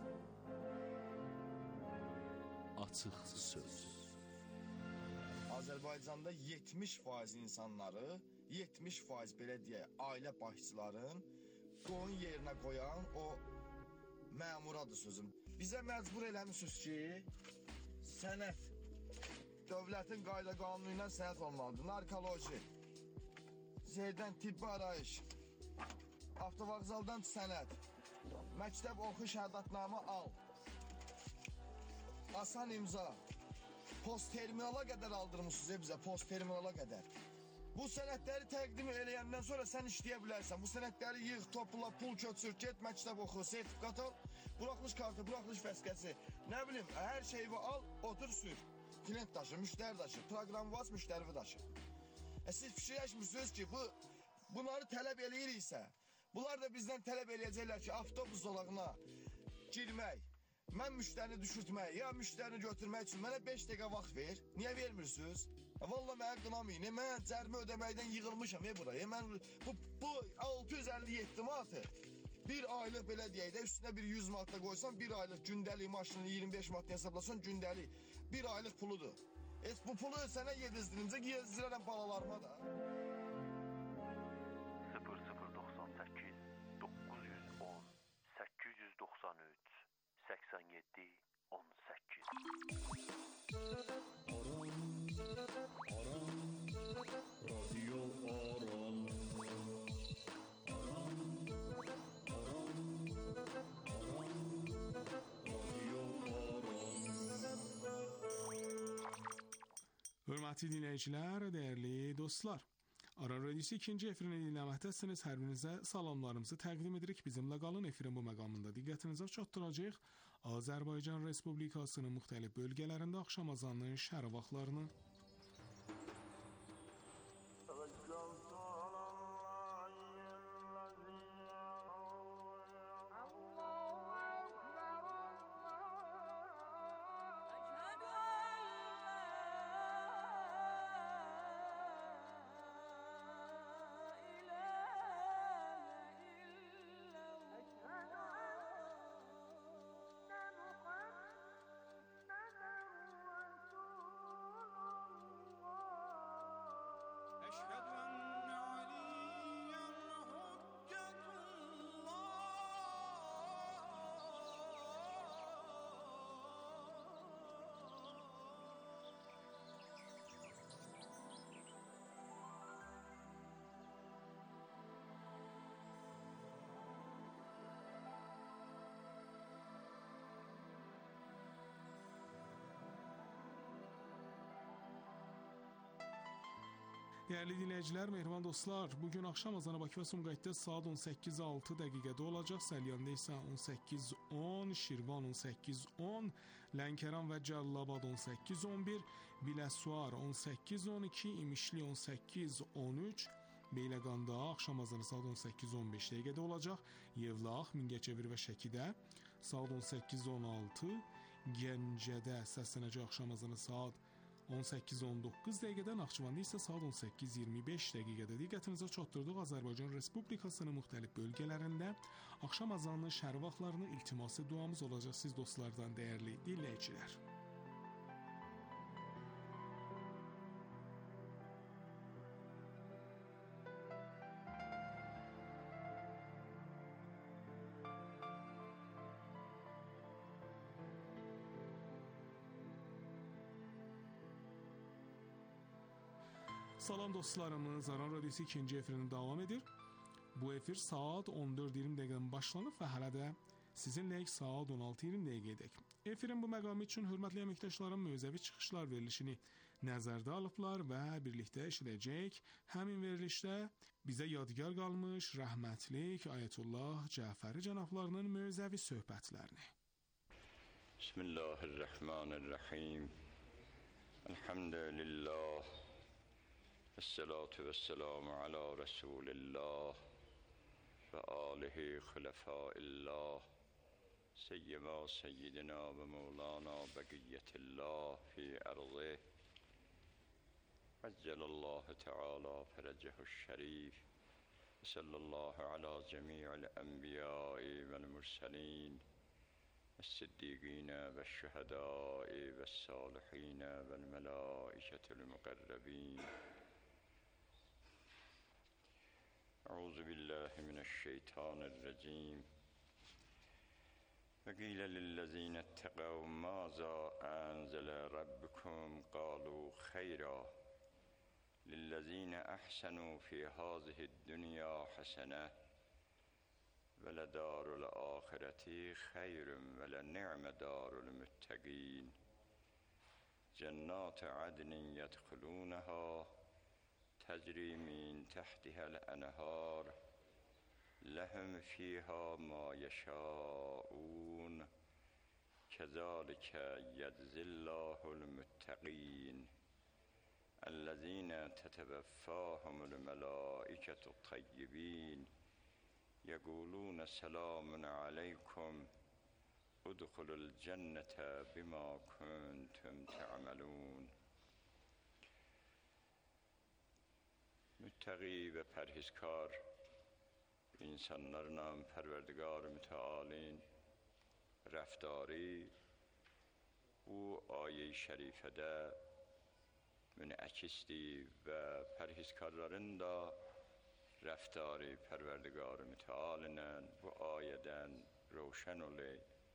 Açıq söz. Azərbaycanda 70% insanları, 70% belə deyək, ailə başçıların qoyun yerinə qoyan o məmuradır sözüm. Bizə məcbur eləmişsiniz ki, sənət dövlətin qayda qanunu ilə sənət olmalıdır. Narkoloji, zeydən tibbi arayış, avtovağzaldan sənət, məktəb oxu şəhadətnamə al, asan imza, post terminala qədər aldırmışsınız bizə, post terminala qədər. Bu sənətləri təqdim eləyəndən sonra sən işləyə bilərsən. Bu sənətləri yığ, topla, pul köçür, get məktəb oxu, sertifikat al, buraxılış kartı, buraxılış fəskəsi, nə bilim, hər şeyi al, otur sür. Klient daşı, müştəri daşı, proqram vas, müştəri daşı. Siz fikirləşmirsiniz ki, bunları tələb eləyiriksə, bunlar da bizdən tələb eləyəcəklər ki, avtobus zolağına girmək, mən müştərini düşürtmək, ya müştərini götürmək üçün mənə 5 dəqiqə vaxt ver. Niyə vermirsiniz? Valla mənə qınamayın, mən cərimə ödəməkdən yığılmışam buraya. Mən bu 657 manatı bir aylıq belə deyək də, üstünə bir 100 manat da qoysan, bir aylıq gündəlik maşını 25 manat hesablasan, gündəlik bir aylıq puludur. Bu pulu sənə yedizdirimcə yedizdirərəm balalarıma da. 0098 910 893 87 18 Radyo Aran. Hörmətli dinləyicilər, dəyərli dostlar. Aran Radiosu 2-ci efirini dinləməkdəsiniz. Hər birinizə salamlarımızı təqdim edirik. Bizimlə qalın, efirin bu məqamında diqqətinizə çatdıracağıq. Azərbaycan Respublikasının müxtəlif bölgələrində axşam azanının şərq vaxtlarını. Dəyərli dinləyicilər, mehriban dostlar, bugün axşam azanı Bakı və Sumqayıtda saat 18:06 dəqiqədə olacaq. Səlyanda isə 18:10, Şirvan 18:10, Lənkəran və Cəlilabad 18:11, Biləsuvar 18:12, İmişli 18:13, Beyləqanda axşam azanı saat 18:15 dəqiqədə olacaq. Yevlax, Mingəçevir və Şəkidə saat 18:16, Gəncədə səslənəcək axşam azanı saat 18:19 dəqiqədə, Naxçıvanda isə saat 18:25 dəqiqədə. Diqqətinizə çatdırdıq. Azərbaycan Respublikasının müxtəlif bölgələrində axşam azanının şərq vaxtlarını iltiması duamız olacaq siz dostlardan, dəyərli dinləyicilər. Salam dostlarımız, Aran Radyosu 2-ci efirinin davam edir. Bu efir saat 14:20 dəqiqədən başlanıb və hələ də sizinləyik saat 16:20 dəqiqədək. Efirin bu məqamı üçün hörmətli əməkdaşlarım mövzəvi çıxışlar verilişini nəzərdə alıblar və birlikdə eşidəcək. Həmin verilişdə bizə yadigar qalmış rəhmətlik Ayətullah Cəfəri cənablarının mövzəvi söhbətlərini. Bismillahirrahmanirrahim. Elhamdülillah. Esselatu vesselamu ala Resulillah ve alihi xulefâillah. Seyyima seyyidina ve mevlana beqiyetillah fi erzih. Accelallahu Teala ferecehu'ş şerif. Sallallahu ala cemi'il enbiyai vel murselin. الصديقين والشهداء والصالحين والملائكة المقربين. أعوذ بالله من الشيطان الرجيم. وقيل للذين اتقوا ماذا أنزل ربكم قالوا خيرا للذين أحسنوا في هذه الدنيا حسنة ولدار الآخرة خير ولنعم دار المتقين. جنات عدن يدخلونها تجري من تحتها الأنهار لهم فيها ما يشاءون كذلك يجزي الله المتقين الذين تتوفاهم الملائكة الطيبين يقولون سلام عليكم ادخلوا الجنة بما كنتم تعملون. Müttəqi və pərhizkar insanlarla Pərverdigar mütəalin rəftarı bu ayə-i şərifədə münəkisdir və pərhizkarların da rəftarı Pərverdigar mütəalinin bu ayədən roşən olur.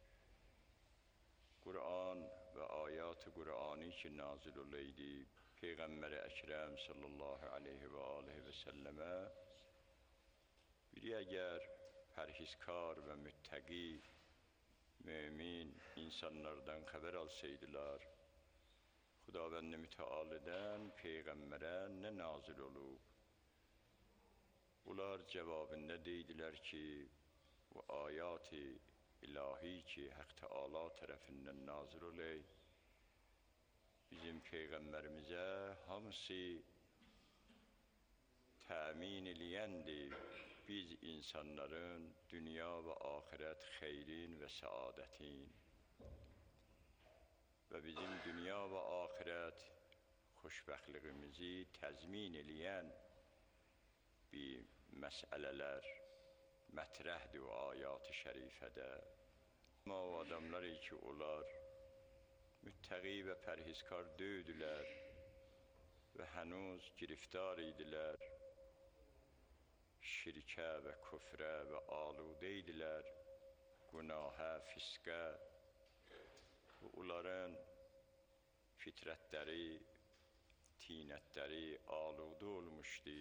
Qur'an və ayat-ı Qur'ani ki nazil olaydı Peyğəmbər-i Əkrəm sallallahu aleyhi və aleyhi və səlləmə biri əgər pərhizkar və müttəqi mümin insanlardan xəbər alsaydılar Xudavənd-i mütəalidən Peyğəmbərə nə nazil olub? Bunlar cavabında deydilər ki, bu ayat-ı ilahi ki, Haqq Teala tərəfindən nazil olay, bizim Peyğəmbərimizə hamısı təmin eləyəndir. Biz insanların dünya və axirət xeyrin və səadətin və bizim dünya və axirət xoşbəxtliyimizi təzmin eləyən bir məsələlər mətrəhdir o ayat-ı şərifədə. Amma o adamlar ki, onlar müttəqi və pərhizkar döydülər və hənuz giriftar idilər, şirkə və küfrə və aludə idilər, günahə, fiskə. Onların fitrətləri, tinətləri aludə olmuşdu.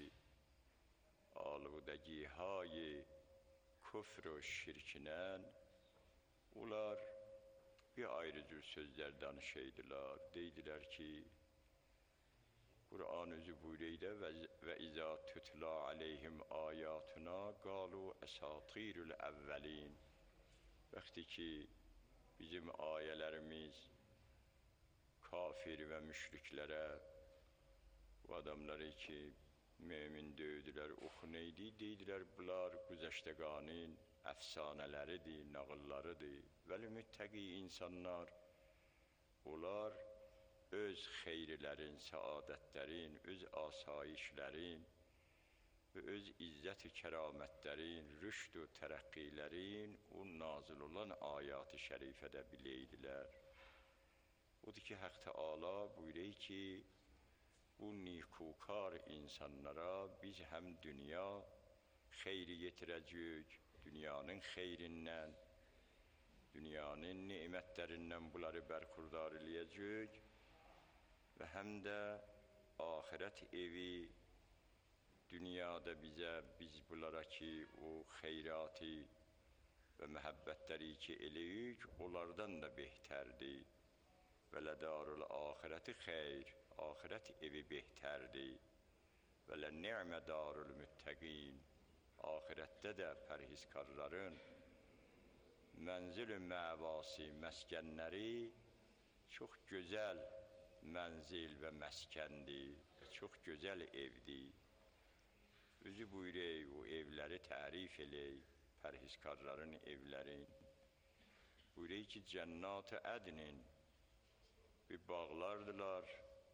Aludəgi-hay küfr və şirkindən onlar bir ayrı cür sözlər danışaydılar. Deydilər ki, Qur'an özü buyuruydu və izə tutla aleyhim ayatuna qalu əsatirul əvvəlin. Vaxtı ki, bizim ayələrimiz kafir və müşriklərə, bu adamları ki, mümin döydülər, oxu neydi? Deydilər, bunlar güzəştəqanın əfsanələridir, nağıllarıdır. Vəli müttəqi insanlar, onlar öz xeyrilərin, səadətlərin, öz asayişlərin və öz izzət-i kəramətlərin, rüşd və tərəqqilərin o nazil olan ayat-ı şərifədə biləydilər. Odur ki, Haqq Teala buyuruyor ki, bu nikukar insanlara biz həm dünya xeyri yetirəcək, dünyanın xeyrindən, dünyanın nimətlərindən bunları bərxurdar eləyəcək və həm də ahirət evi dünyada bizə, biz bunlara ki, o xeyrati və məhəbbətləri ki eləyik, onlardan da behtərdir. Və lədarul ahirəti xeyr, ahirət evi behtərdir. Və lə-ni'mə darul müttəqin, ahirətdə də pərhizkarların mənzil-i məvasi, məskənləri çox gözəl mənzil və məskəndir, çox gözəl evdir. Özü buyurək, o evləri tərif eləyik, pərhizkarların evlərin. Buyurək ki, cənnat-ı ədnin bir bağlardılar.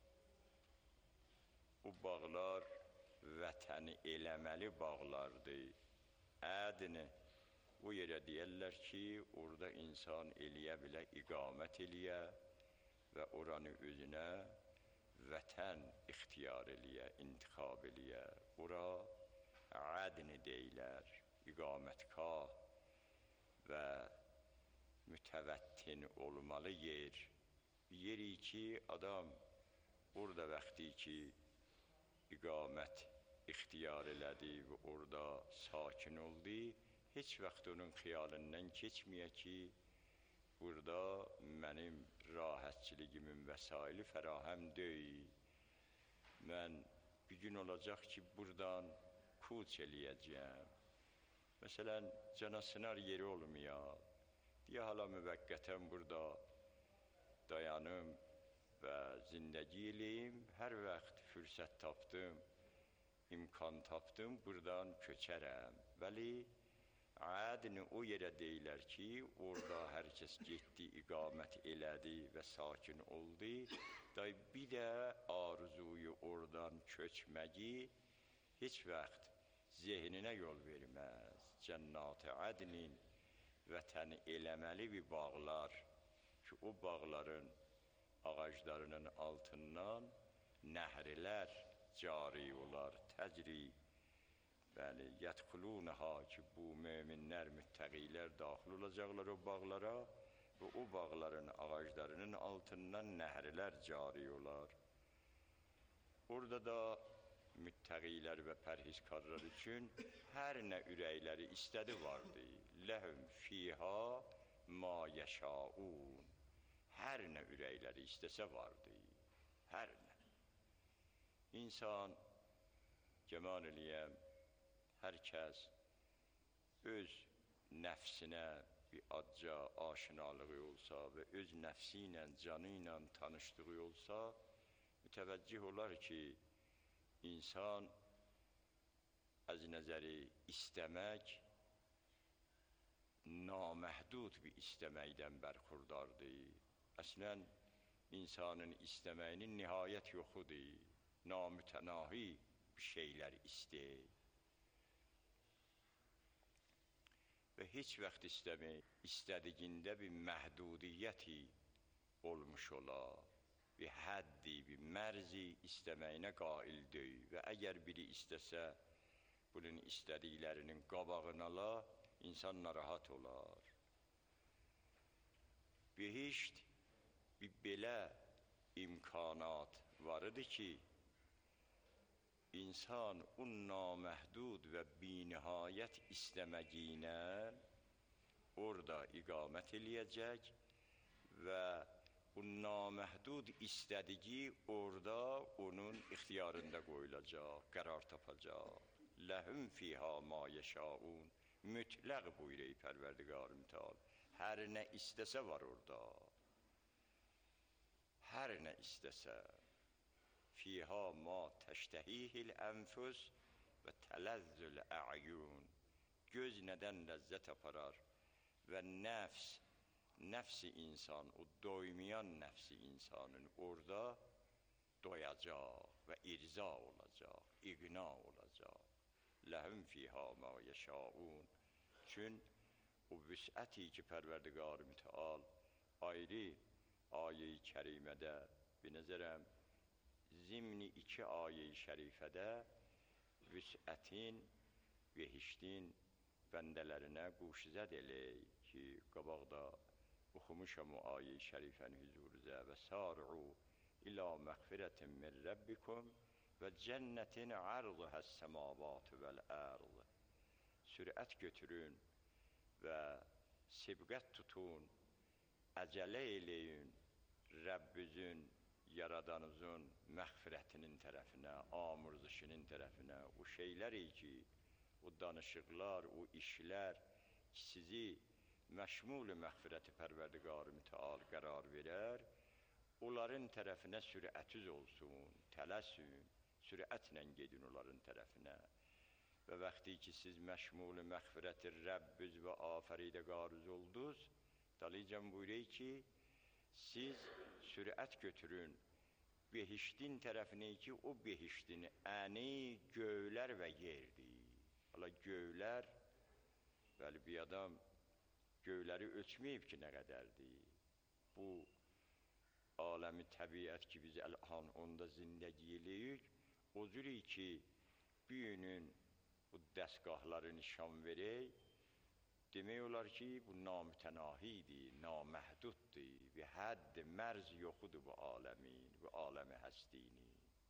O bağlar vətəni eləməli bağlardır. Ədni o yerə deyərlər ki, orada insan eləyə bilə, iqamət eləyə və oranı özünə vətən ixtiyar eləyə, intixab eləyə. Ora ədni deyilər, iqamətgah və mütəvəttin olmalı yer. Yeri ki, adam orada vaxtı ki, iqamət ixtiyar elədi və orada sakin oldu, heç vaxt onun xiyalından keçməyə ki, burada mənim rahatçiligimin vəsaili fərahəm deyil. Mən bir gün olacaq ki, buradan kuç eləyəcəm. Məsələn, canasınar yeri olmayaq. Deyə hala müvəqqətən burada dayanım və zindəgi eləyim. Hər vaxt fürsət tapdım, imkan tapdım, buradan köçərəm. Vəli ədni o yerə deyilər ki, orada hər kəs getdi, iqamət elədi və sakin oldu. Bir də arzuyu oradan köçməyi heç vaxt zehninə yol verməz. Cənnat-ı ədnin vətəni eləməli bir bağlar ki, o bağların ağaclarının altından nəhrilər cari olar, təcri. Bəli, yədxulunəha ki, bu möminlər, müttəqilər daxil olacaqlar o bağlara və o bağların ağaclarının altından nəhrilər cari olar. Orada da müttəqilər və pərhizkarlar üçün hər nə ürəkləri istədi vardı. Ləhum fiha ma yəşaun. Hər nə ürəkləri istəsə vardı. Hər nə. İnsan, cəman eləyəm, hər kəs öz nəfsinə bir adca aşinalığı olsa və öz nəfsi ilə, canı ilə tanışdığı olsa, mütəvəccih olar ki, insan az nəzəri istəmək naməhdud bir istəməkdən bərxurdardır. Əslən, insanın istəməyinin nihayət yoxudur. Namütənahi bir şeylər istəyir. Və heç vaxt istədiyində bir məhdudiyyəti olmuş olar. Bir həddi, bir mərzi istəməyinə qail deyil. Və əgər biri istəsə, bunun istədiklərinin qabağını ala, insan narahat olar. Behişt bir belə imkanat var idi ki, insan o naməhdud və binihayət istəməyinə orada iqamət eləyəcək və o naməhdud istədiyi orada onun ixtiyarında qoyulacaq, qərar tapacaq. Ləhum fiha ma yəşaun. Mütləq buyuruyor Pərverdigar mütəal. Hər nə istəsə var orada. Hər nə istəsə. Fiha ma təştəhihil ənfus və tələzzül ə'yun. Göz nədən ləzzət aparar və nəfsi insan, o doymayan nəfsi insanın orada doyacaq və irza olacaq, iqna olacaq. Ləhum fiha ma yəşaun. Çün o vüsəti ki, Pərverdigar mütəal ayrı ayə-i kərimədə binəzərəm, zimni 2 ayə-i şərifədə vüsətin, behiştin bəndələrinə quşzəd eləyək ki, qabaqda oxumuşam o ayə-i şərifəni hüzuruzə və sari'u İlâ məğfirətin min rabbikum və cənnətin arduhəs səmavatu vəl ərd. Sürət götürün və sibqət tutun, əcələ eləyin Rəbbinizin, Yaradanınızın məğfirətinin tərəfinə, amırzışının tərəfinə. O şeylər ki, o danışıqlar, o işlər ki, sizi məşmul məğfirəti Pərverdigar-ı Mütəal qərar verər, onların tərəfinə sürətiz olsun, tələsin, sürətlə gedin onların tərəfinə. Və vaxtı ki, siz məşmul məğfirəti Rəbbiz və afəridəgarız oldunuz, dalıcan buyuruyor ki, siz sürət götürün behiştin tərəfinə ki, o behiştin əni göylər və yerdir. Hala göylər, bəli bir adam göyləri ölçməyib ki, nə qədərdir. Bu aləmi təbiət ki, biz əlhan onda zindəgi eləyik, o cürü ki, büyünün bu dəstgahları nişan verək, demək olar ki, bu namütənahidir, naməhduddur, bir hədd, mərz yoxudur bu aləmin, bu aləmi həstini.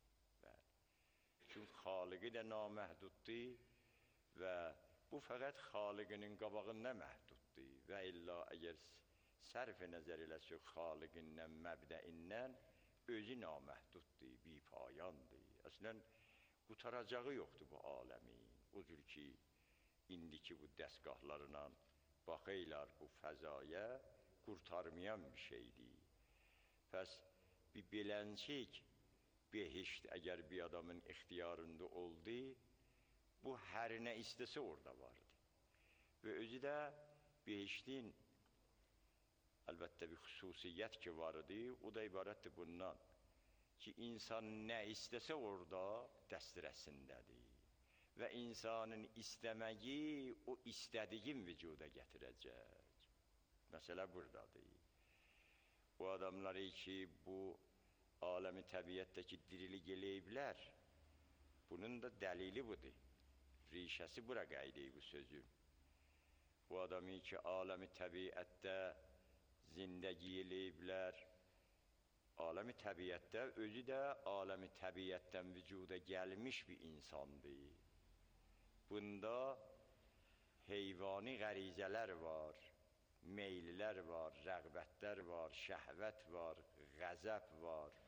Çünki xaliqi də naməhduddur və bu fəqət xaliqinin qabağında məhduddur və illa əgər sərf nəzər eləsək xaliqindən, məbdəindən özü naməhduddur, bipayandır. Əslən, qutaracağı yoxdur bu aləmin. O cür ki, indiki bu dəstgahlarla baxıylar bu fəzaya qurtarmayan bir şeydir. Pəs bir beləncik behişt əgər bir adamın ixtiyarında oldu, bu hər nə istəsə orada vardı. Və özü də behiştin əlbəttə bir xüsusiyyət ki vardı, o da ibarətdir bundan ki, insan nə istəsə orada dəstərəsindədir. Və insanın istəməyi o istədiyin vücuda gətirəcək. Məsələ buradadır. Bu adamları ki, bu aləmi təbiətdəki dirilik eləyiblər, bunun da dəlili budur. Rişəsi bura qaydı bu sözün. Bu adamı ki, aləmi təbiətdə zindəgi eləyiblər, aləmi təbiətdə özü də aləmi təbiətdən vücuda gəlmiş bir insandır. Bunda heyvani qərizələr var, meyllər var, rəğbətlər var, şəhvət var, qəzəb var.